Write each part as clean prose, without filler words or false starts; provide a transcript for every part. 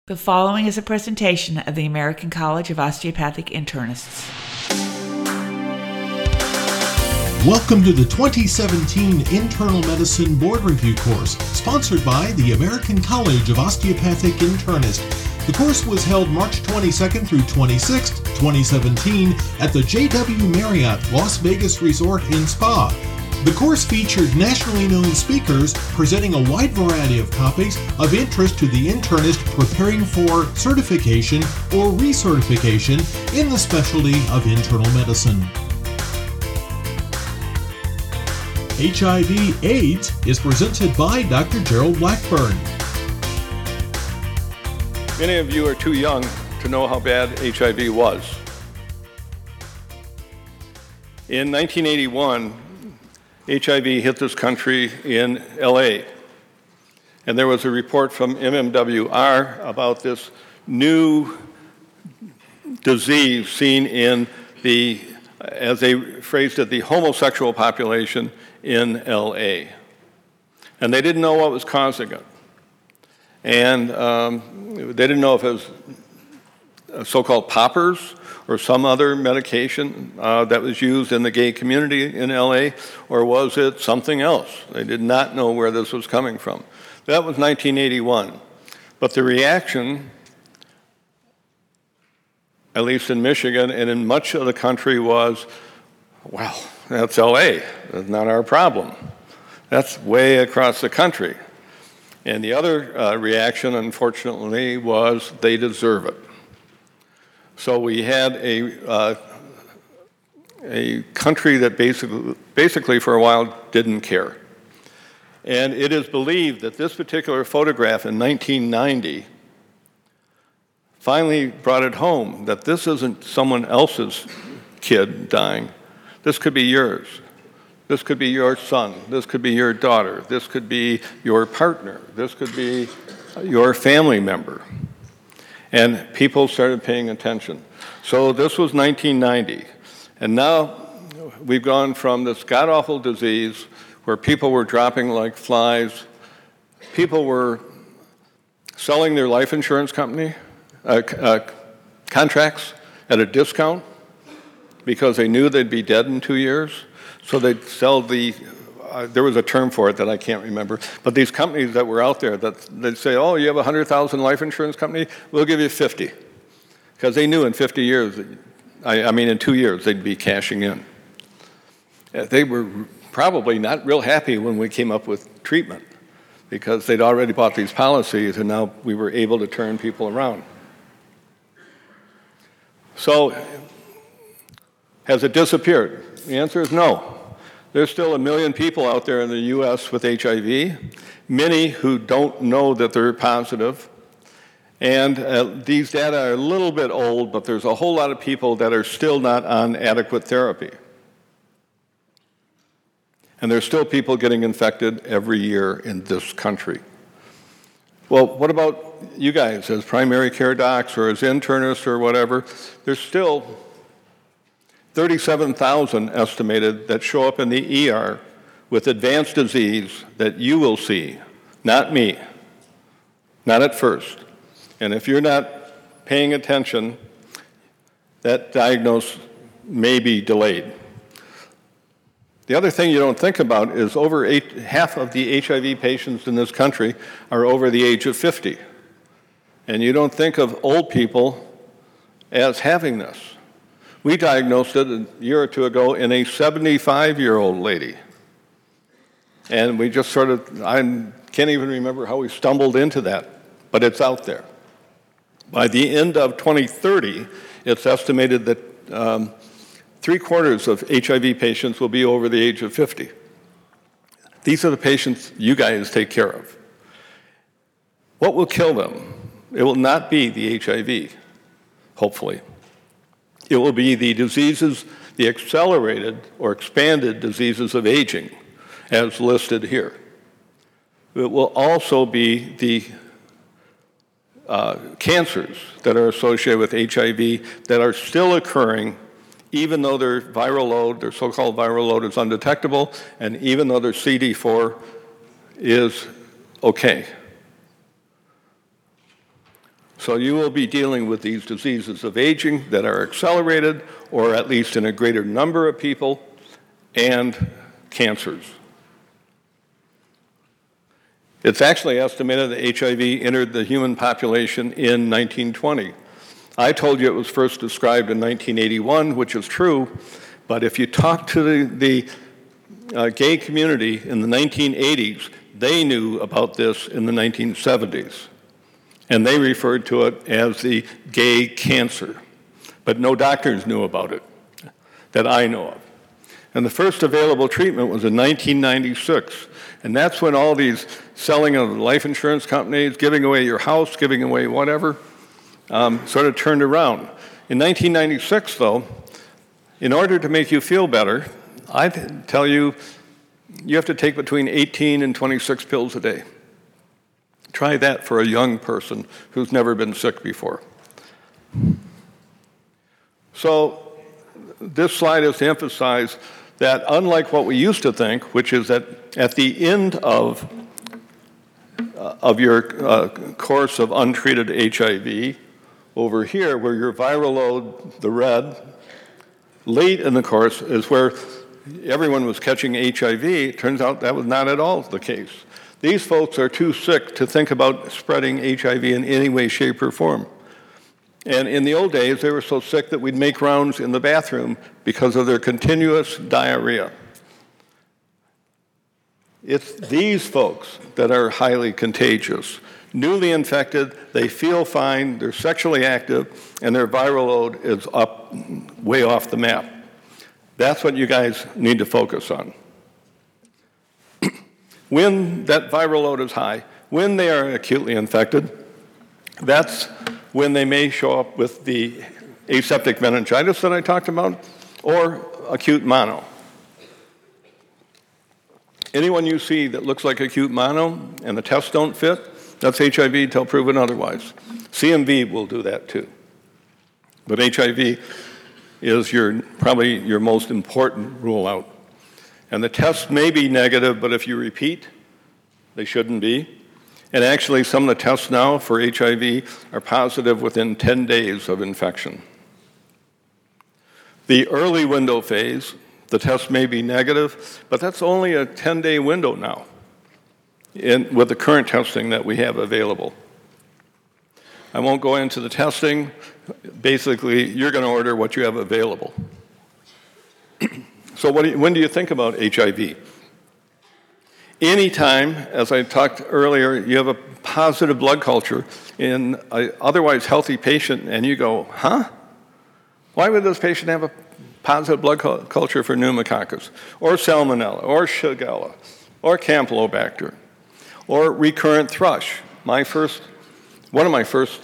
The following is a presentation of the American College of Osteopathic Internists. Welcome to the 2017 Internal Medicine Board Review course, sponsored by the American College of Osteopathic Internists. The course was held March 22nd through 26th, 2017 at the JW Marriott Las Vegas Resort and Spa. The course featured nationally known speakers presenting a wide variety of topics of interest to the internist preparing for certification or recertification in the specialty of internal medicine. HIV/AIDS is presented by Dr. Gerald Blackburn. Many of you are too young to know how bad HIV was. In 1981, HIV hit this country in LA, and there was a report from MMWR about this new disease seen in the, as they phrased it, the homosexual population in LA. And they didn't know what was causing it. And they didn't know if it was so-called poppers or some other medication that was used in the gay community in LA, or was it something else? They did not know where this was coming from. That was 1981. But the reaction, at least in Michigan and in much of the country, was, well, that's LA. That's not our problem. That's way across the country. And the other reaction, unfortunately, was they deserve it. So we had a country that basically for a while didn't care. And it is believed that this particular photograph in 1990 finally brought it home that this isn't someone else's kid dying. This could be yours. This could be your son. This could be your daughter. This could be your partner. This could be your family member. And people started paying attention. So this was 1990. And now we've gone from this god-awful disease where people were dropping like flies. People were selling their life insurance company contracts at a discount because they knew they'd be dead in 2 years. So they'd sell there was a term for it that I can't remember, but these companies that were out there, that they'd say, oh, you have 100,000 life insurance company, we'll give you 50. Because they knew in 50 years, in 2 years, they'd be cashing in. They were probably not real happy when we came up with treatment, because they'd already bought these policies, and now we were able to turn people around. So, has it disappeared? The answer is no. There's still 1 million people out there in the U.S. with HIV, many who don't know that they're positive. And these data are a little bit old, but there's a whole lot of people that are still not on adequate therapy. And there's still people getting infected every year in this country. Well, what about you guys as primary care docs or as internists or whatever? There's still 37,000 estimated that show up in the ER with advanced disease that you will see, not me, not at first. And if you're not paying attention, that diagnosis may be delayed. The other thing you don't think about is half of the HIV patients in this country are over the age of 50. And you don't think of old people as having this. We diagnosed it a year or two ago in a 75-year-old lady. And we just I can't even remember how we stumbled into that, but it's out there. By the end of 2030, it's estimated that 3/4 of HIV patients will be over the age of 50. These are the patients you guys take care of. What will kill them? It will not be the HIV, hopefully. It will be the diseases, the accelerated or expanded diseases of aging, as listed here. It will also be the cancers that are associated with HIV that are still occurring, even though their viral load, their so-called viral load, is undetectable, and even though their CD4 is okay. So you will be dealing with these diseases of aging that are accelerated, or at least in a greater number of people, and cancers. It's actually estimated that HIV entered the human population in 1920. I told you it was first described in 1981, which is true, but if you talk to the gay community in the 1980s, they knew about this in the 1970s, and they referred to it as the gay cancer, but no doctors knew about it that I know of. And the first available treatment was in 1996, and that's when all these selling of life insurance companies, giving away your house, giving away whatever, sort of turned around. In 1996, though, in order to make you feel better, I tell you, you have to take between 18 and 26 pills a day. Try that for a young person who's never been sick before. So this slide is to emphasize that unlike what we used to think, which is that at the end of your course of untreated HIV, over here where your viral load, the red, late in the course is where everyone was catching HIV. It turns out that was not at all the case. These folks are too sick to think about spreading HIV in any way, shape, or form. And in the old days, they were so sick that we'd make rounds in the bathroom because of their continuous diarrhea. It's these folks that are highly contagious. Newly infected, they feel fine, they're sexually active, and their viral load is up way off the map. That's what you guys need to focus on. When that viral load is high, when they are acutely infected, that's when they may show up with the aseptic meningitis that I talked about, or acute mono. Anyone you see that looks like acute mono and the tests don't fit, that's HIV till proven otherwise. CMV will do that too. But HIV is probably your most important rule out. And the tests may be negative, but if you repeat, they shouldn't be. And actually, some of the tests now for HIV are positive within 10 days of infection. The early window phase, the test may be negative, but that's only a 10-day window now with the current testing that we have available. I won't go into the testing. Basically, you're going to order what you have available. So when do you think about HIV? Anytime, as I talked earlier, you have a positive blood culture in an otherwise healthy patient, and you go, huh? Why would this patient have a positive blood culture for pneumococcus, or salmonella, or shigella, or campylobacter, or recurrent thrush? One of my first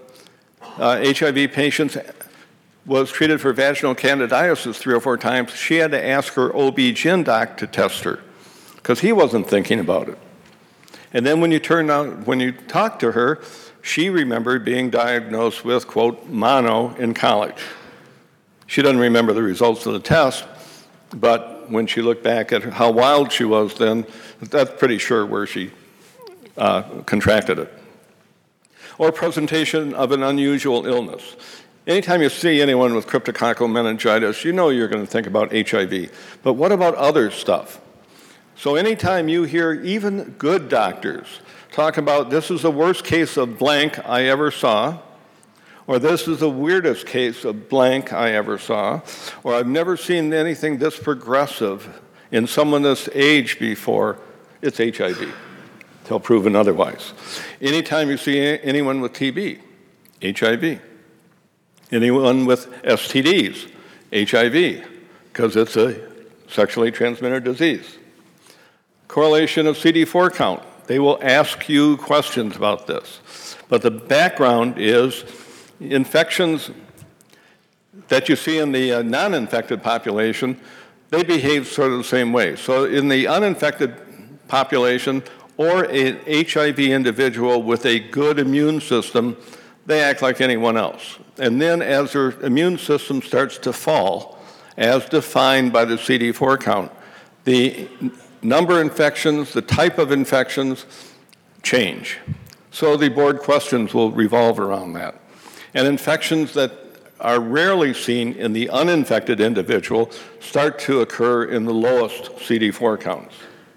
HIV patients was treated for vaginal candidiasis 3 or 4 times. She had to ask her OB-GYN doc to test her, because he wasn't thinking about it. And then when you talk to her, she remembered being diagnosed with, quote, mono in college. She doesn't remember the results of the test, but when she looked back at how wild she was then, that's pretty sure where she contracted it. Or presentation of an unusual illness. Anytime you see anyone with cryptococcal meningitis, you know you're going to think about HIV. But what about other stuff? So anytime you hear even good doctors talk about this is the worst case of blank I ever saw, or this is the weirdest case of blank I ever saw, or I've never seen anything this progressive in someone this age before, it's HIV, till proven otherwise. Anytime you see anyone with TB, HIV. Anyone with STDs, HIV, because it's a sexually transmitted disease. Correlation of CD4 count. They will ask you questions about this. But the background is infections that you see in the non-infected population, they behave sort of the same way. So in the uninfected population or an HIV individual with a good immune system, they act like anyone else. And then as their immune system starts to fall, as defined by the CD4 count, the number of infections, the type of infections change. So the board questions will revolve around that. And infections that are rarely seen in the uninfected individual start to occur in the lowest CD4 counts.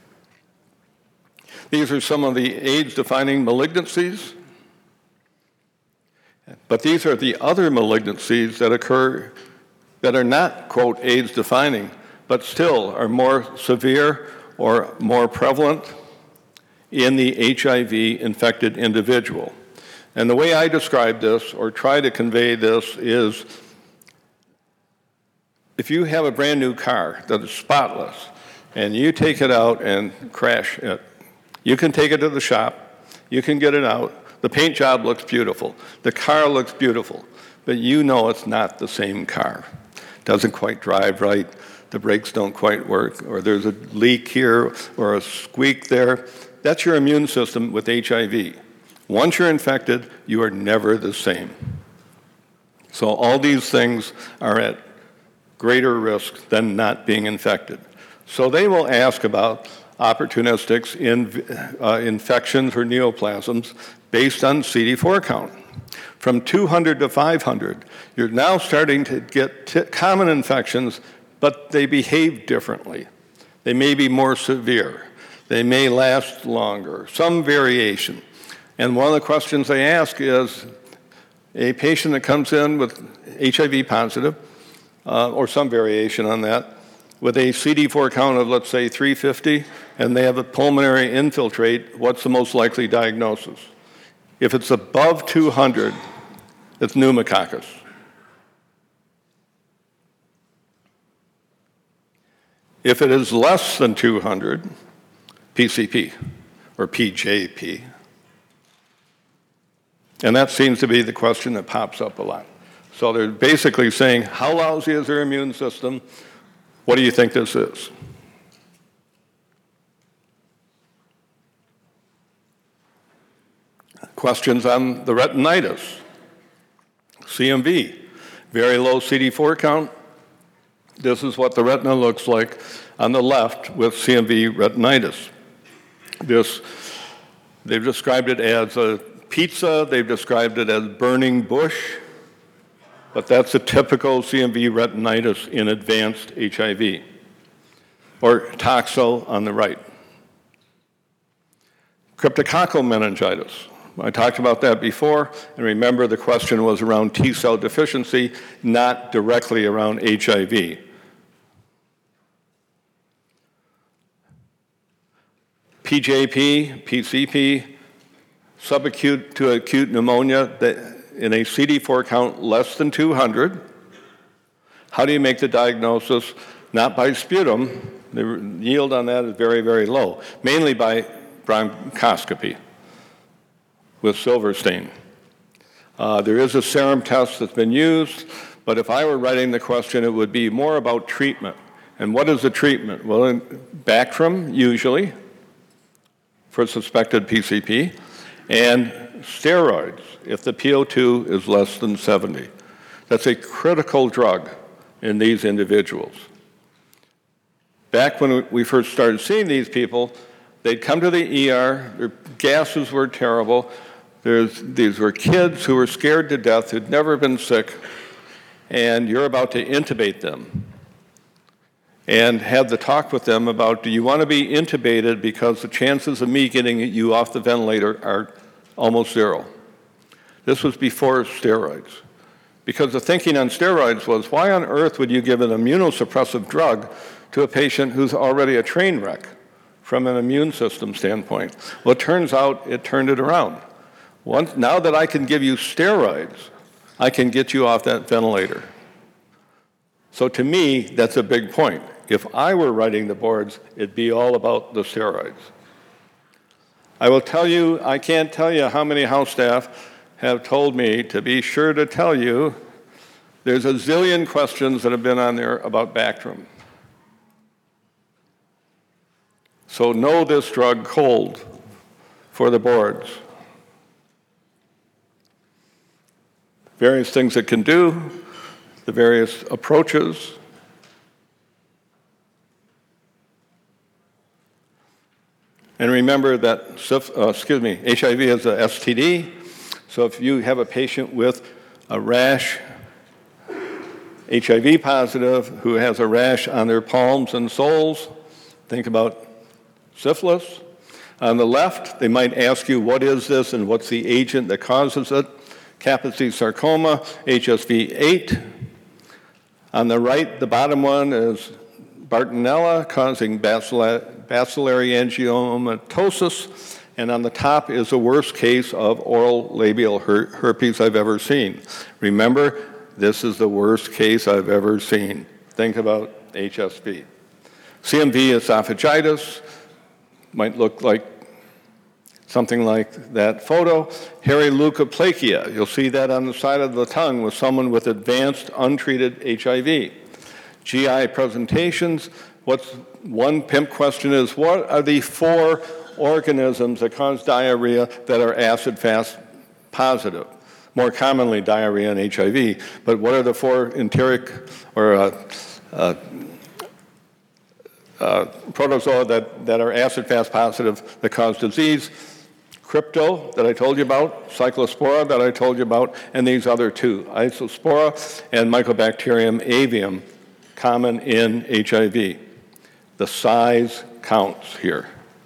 These are some of the AIDS-defining malignancies, but these are the other malignancies that occur that are not, quote, AIDS-defining, but still are more severe or more prevalent in the HIV-infected individual. And the way I describe this, or try to convey this, is if you have a brand new car that is spotless, and you take it out and crash it, you can take it to the shop, you can get it out, the paint job looks beautiful, the car looks beautiful, but you know it's not the same car. It doesn't quite drive right, the brakes don't quite work, or there's a leak here, or a squeak there. That's your immune system with HIV. Once you're infected, you are never the same. So all these things are at greater risk than not being infected. So they will ask about opportunistics in infections or neoplasms based on CD4 count. From 200 to 500, you're now starting to get common infections, but they behave differently. They may be more severe. They may last longer, some variation. And one of the questions they ask is, a patient that comes in with HIV positive, or some variation on that, with a CD4 count of, let's say, 350, and they have a pulmonary infiltrate, what's the most likely diagnosis? If it's above 200, it's pneumococcus. If it is less than 200, PCP, or PJP. And that seems to be the question that pops up a lot. So they're basically saying, how lousy is their immune system? What do you think this is? Questions on the retinitis. CMV, very low CD4 count. This is what the retina looks like on the left with CMV retinitis. They've described it as a pizza, they've described it as burning bush, but that's a typical CMV retinitis in advanced HIV, or toxo on the right. Cryptococcal meningitis. I talked about that before, and remember the question was around T-cell deficiency, not directly around HIV. PJP, PCP, subacute to acute pneumonia in a CD4 count less than 200. How do you make the diagnosis? Not by sputum. The yield on that is very, very low, mainly by bronchoscopy with Silverstein. There is a serum test that's been used, but if I were writing the question, it would be more about treatment. And what is the treatment? Well, Bactrim, usually, for suspected PCP, and steroids if the PO2 is less than 70. That's a critical drug in these individuals. Back when we first started seeing these people, they'd come to the ER, their gases were terrible, these were kids who were scared to death, who'd never been sick, and you're about to intubate them. And had the talk with them about, do you want to be intubated because the chances of me getting you off the ventilator are almost zero. This was before steroids. Because the thinking on steroids was, why on earth would you give an immunosuppressive drug to a patient who's already a train wreck from an immune system standpoint? Well, it turns out it turned it around. Now that I can give you steroids, I can get you off that ventilator. So to me, that's a big point. If I were writing the boards, it'd be all about the steroids. I will tell you, I can't tell you how many house staff have told me to be sure to tell you there's a zillion questions that have been on there about Bactrim. So know this drug cold for the boards. Various things it can do, the various approaches. And remember that HIV is a STD. So if you have a patient with a rash, HIV positive, who has a rash on their palms and soles, think about syphilis. On the left, they might ask you, what is this and what's the agent that causes it? Kaposi sarcoma, HSV-8. On the right, the bottom one is Bartonella, causing bacillary angiomatosis. And on the top is the worst case of oral labial herpes I've ever seen. Remember, this is the worst case I've ever seen. Think about HSV. CMV esophagitis might look like something like that photo. Hairy leukoplakia, you'll see that on the side of the tongue with someone with advanced untreated HIV. GI presentations, one PIMP question is, what are the 4 organisms that cause diarrhea that are acid-fast positive? More commonly, diarrhea and HIV, but what are the 4 enteric or protozoa that are acid-fast positive that cause disease? Crypto that I told you about, Cyclospora that I told you about, and these other 2, Isospora and Mycobacterium avium, common in HIV. The size counts here.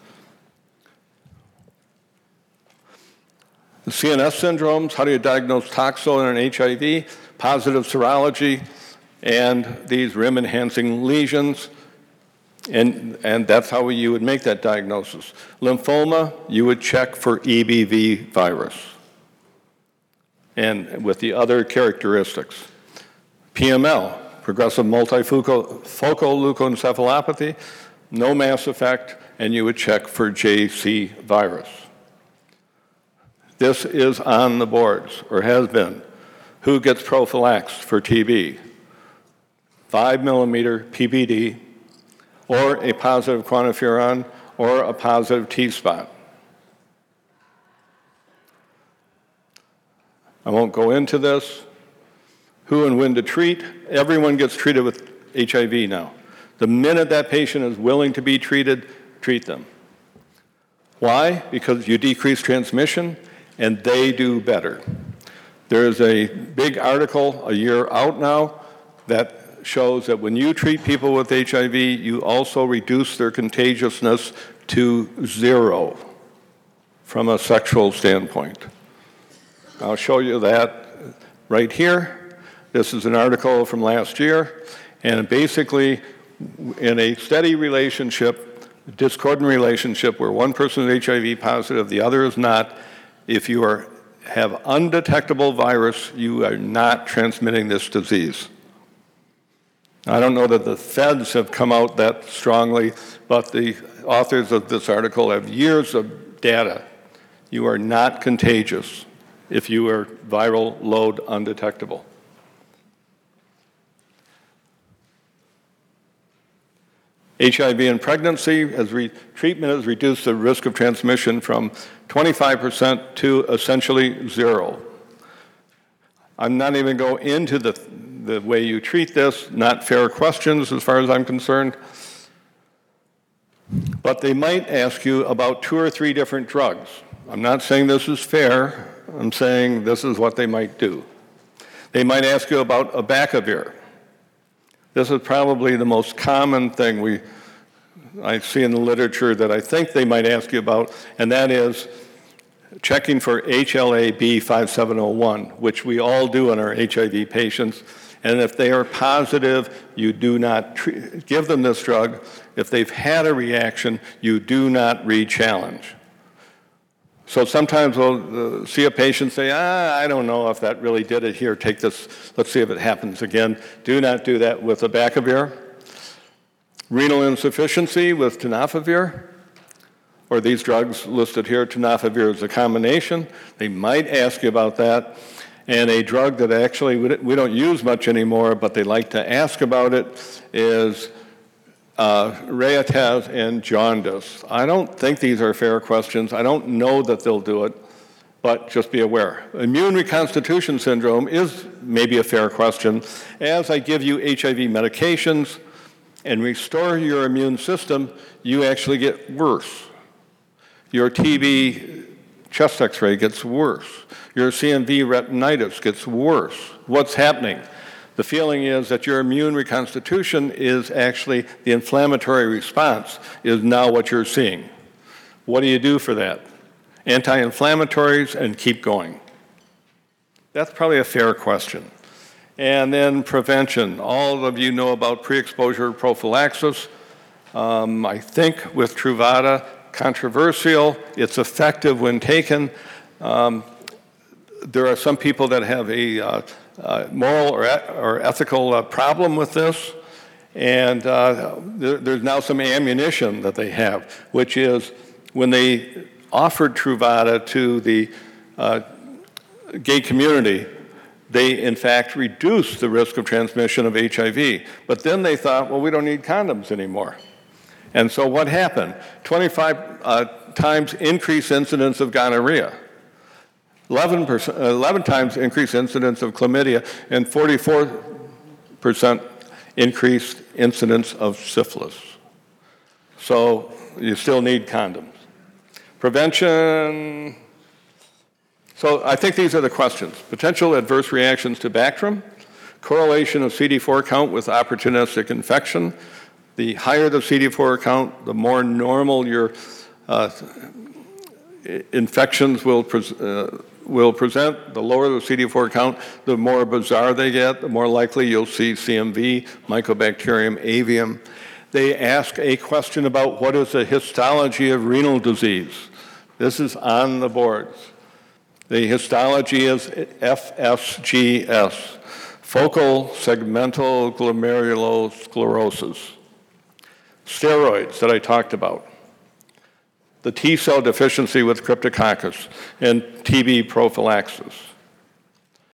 The CNS syndromes, how do you diagnose toxo in an HIV? Positive serology, and these rim-enhancing lesions, and that's how you would make that diagnosis. Lymphoma, you would check for EBV virus, and with the other characteristics. PML, progressive multifocal leukoencephalopathy, no mass effect, and you would check for JC virus. This is on the boards, or has been. Who gets prophylaxed for TB? 5 millimeter PPD, or a positive quantiferon, or a positive T-spot. I won't go into this. Who and when to treat? Everyone gets treated with HIV now. The minute that patient is willing to be treated, treat them. Why? Because you decrease transmission, and they do better. There is a big article a year out now that shows that when you treat people with HIV, you also reduce their contagiousness to 0 from a sexual standpoint. I'll show you that right here. This is an article from last year, and basically in a steady relationship, discordant relationship where one person is HIV positive, the other is not, if you have undetectable virus, you are not transmitting this disease. I don't know that the feds have come out that strongly, but the authors of this article have years of data. You are not contagious if you are viral load undetectable. HIV in pregnancy, treatment has reduced the risk of transmission from 25% to essentially 0. I'm not even going into the way you treat this, not fair questions as far as I'm concerned. But they might ask you about 2 or 3 different drugs. I'm not saying this is fair. I'm saying this is what they might do. They might ask you about abacavir. This is probably the most common thing I see in the literature that I think they might ask you about, and that is checking for HLA-B5701, which we all do in our HIV patients. And if they are positive, you do not give them this drug. If they've had a reaction, you do not re-challenge. So sometimes we'll see a patient say, I don't know if that really did it. Here, take this. Let's see if it happens again. Do not do that with abacavir. Renal insufficiency with tenofovir, or these drugs listed here. Tenofovir is a combination. They might ask you about that. And a drug that actually we don't use much anymore, but they like to ask about it, is Reataz and jaundice. I don't think these are fair questions. I don't know that they'll do it, but just be aware. Immune reconstitution syndrome is maybe a fair question. As I give you HIV medications and restore your immune system, you actually get worse. Your TB chest x-ray gets worse. Your CMV retinitis gets worse. What's happening? The feeling is that your immune reconstitution is actually the inflammatory response is now what you're seeing. What do you do for that? Anti-inflammatories and keep going. That's probably a fair question. And then prevention. All of you know about pre-exposure prophylaxis. I think with Truvada, controversial. It's effective when taken. There are some people that have a moral or ethical problem with this. And there's now some ammunition that they have, which is when they offered Truvada to the gay community, they in fact reduced the risk of transmission of HIV. But then they thought, well, we don't need condoms anymore. And so what happened? 25 times increased incidence of gonorrhea, 11 times increased incidence of chlamydia, and 44% increased incidence of syphilis. So you still need condoms. Prevention. So I think these are the questions. Potential adverse reactions to Bactrim, correlation of CD4 count with opportunistic infection. The higher the CD4 count, the more normal your infections will present. The lower the CD4 count, the more bizarre they get, the more likely you'll see CMV, Mycobacterium avium. They ask a question about what is the histology of renal disease. This is on the boards. The histology is FSGS, focal segmental glomerulosclerosis. Steroids that I talked about. The T cell deficiency with cryptococcus and TB prophylaxis.